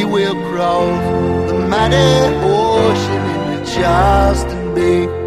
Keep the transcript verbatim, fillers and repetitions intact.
will cross the mighty ocean into Charleston Bay.